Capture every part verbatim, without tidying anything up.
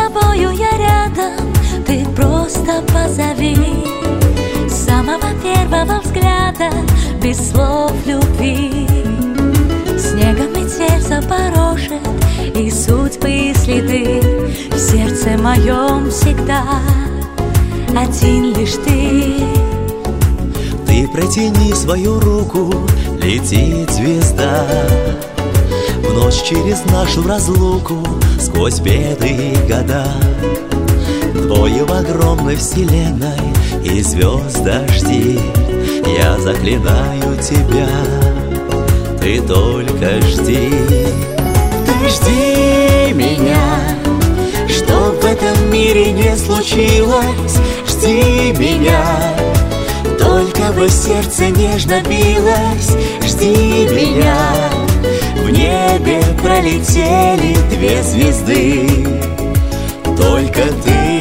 тобою я рядом, ты просто позови. С самого первого взгляда, без слов любви. Снегом метель запорошит, и судьбы и следы. В сердце моем всегда один лишь ты. Ты протяни свою руку, летит звезда в ночь через нашу разлуку, сквозь беды и года. Двое в огромной вселенной и звезд дожди. Я заклинаю тебя, ты только жди. Ты жди меня, что в этом мире не случилось. Жди меня, только бы сердце нежно билось. Жди меня, в небе пролетели две звезды. Только ты,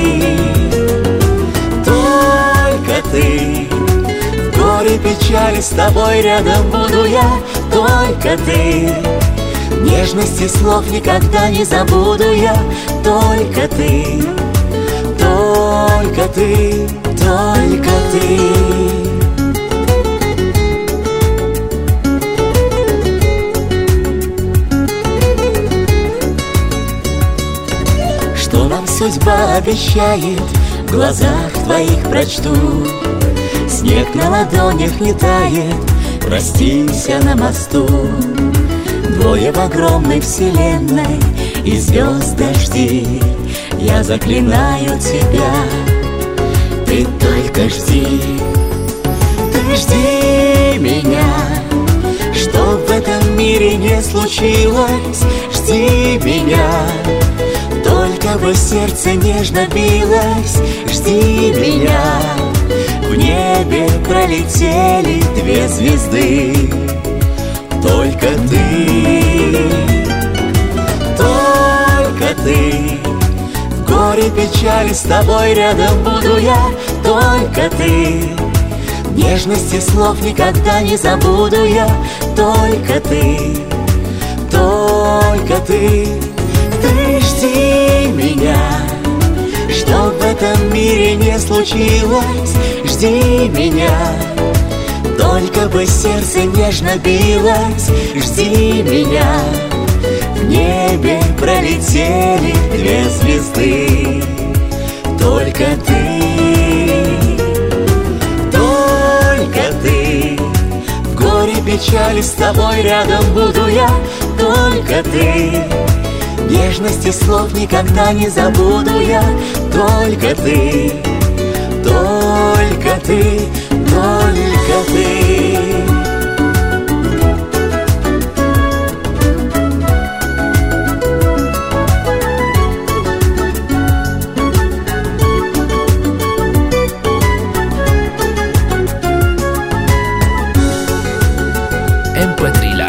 только ты. В горе печали с тобой рядом буду я. Только ты, нежности слов никогда не забуду я. Только ты, только ты, только ты. Что нам судьба обещает, в глазах твоих прочту. Снег на ладонях не тает, простимся на мосту. Двое в огромной вселенной и звезд дожди. Я заклинаю тебя, ты только жди. Ты жди меня, что в этом мире не случилось. Жди меня, только бы сердце нежно билось. Жди меня, в небе пролетели две звезды. Только ты, только ты. В горе печали с тобой рядом буду я. Только ты, нежности слов никогда не забуду я. Только ты, только ты. Ты жди меня, что в этом мире не случилось. Жди меня, только бы сердце нежно билось. Жди меня, в небе пролетели две звезды. Только ты, только ты. В горе печали с тобой рядом буду я. Только ты, нежности слов никогда не забуду я. Только ты, только ты, только ты. эм пэ три